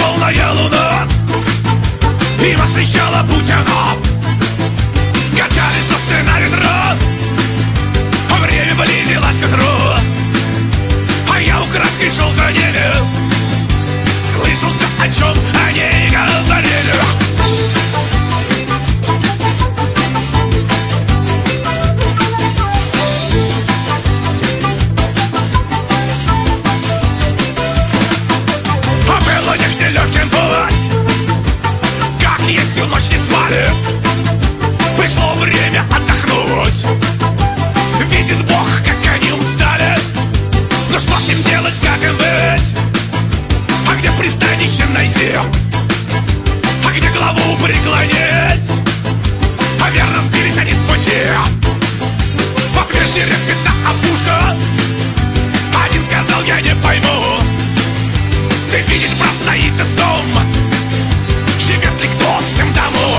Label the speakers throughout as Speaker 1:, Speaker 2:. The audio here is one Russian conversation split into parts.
Speaker 1: полная луна им освещала путь она. Качались сосны на ветру, время близилось к утру, а я украдкой шел за ними, слышал все, о чем они говорили. А было них нелегким бывать, как есть всю ночь не спали. Пришло время отдохнуть. Видит Бог, как они устали. Но что им делать, как им быть? А где пристанище найти? А где голову преклонить? А верно сбились они с пути. Под вешней репета опушка. Один сказал, я не пойму. Ты видишь, простоит этот дом. Живет ли кто в всем дому?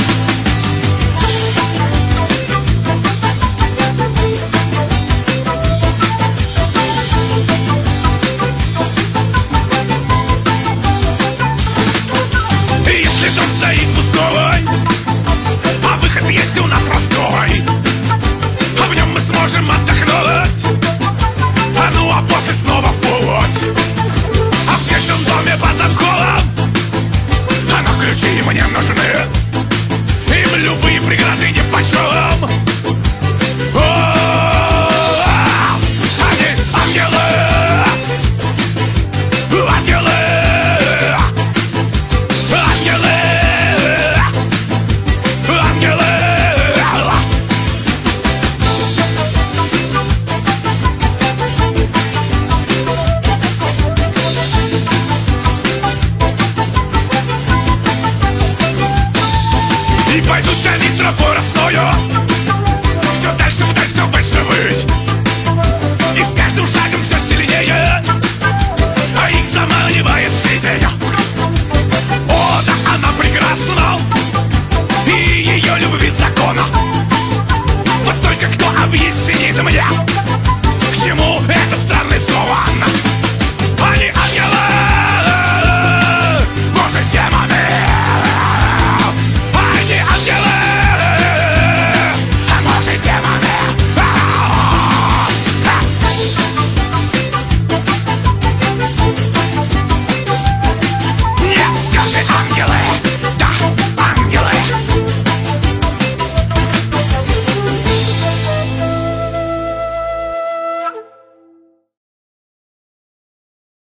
Speaker 1: Если дом стоит пустой, а выход есть у нас простой, а в нем мы сможем отдохнуть, а ну а после снова в путь. А в вечном доме под замком, а на ключи мне нужны, им любые преграды нипочем. Они ангелы, ангелы. И пойдут они тропой росною, все дальше, все выше ввысь.